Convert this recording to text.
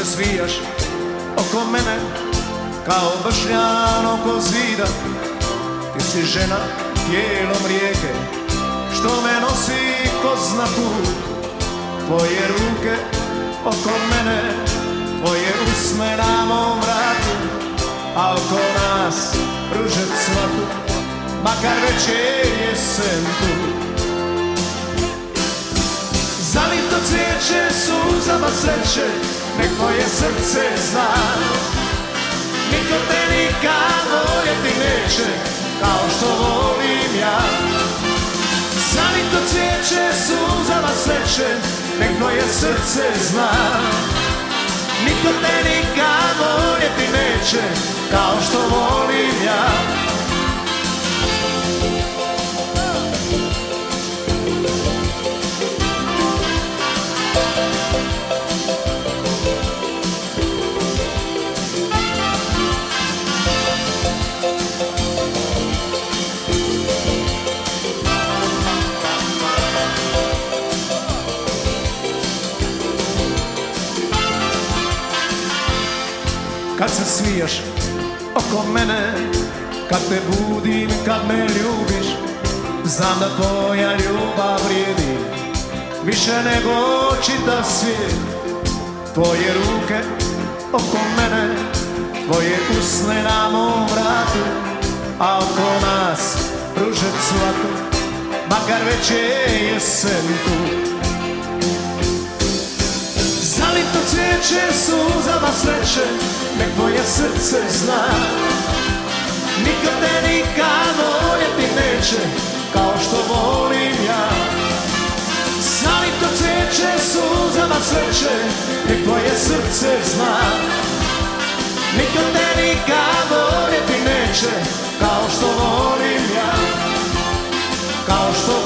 se svijaš oko mene kao bršljan oko zida. Ti si žena tijelom rijeke što me nosi ko zna kud. Tvoje ruke oko mene, tvoje usne na mom vratu, a oko nas ruže cvatu, makar već je jesen tu. Zalito cvijeće suzama sreće, nek tvoje srce zna. Niko te nikad voljeti neće, kao što volim ja. Zalito cvijeće suzama sreće, nek tvoje srce zna. Niko te nikad voljeti neće, kao što volim ja. Kad se svijaš oko mene, kad te budim, kad me ljubiš, znam da tvoja ljubav vrijedi više nego čitav svijet. Tvoje ruke oko mene, tvoje usne na mom vratu, a oko nas ruže cvatu, makar već je jesen tu. Zalito cvijeće suzama sreće, nek tvoje srce zna. Niko te nikad voljeti neće, kao što volim ja. Zalito cvijeće suzama sreće, nek tvoje srce zna. Niko te nikad voljeti neće, kao što volim ja. Kao što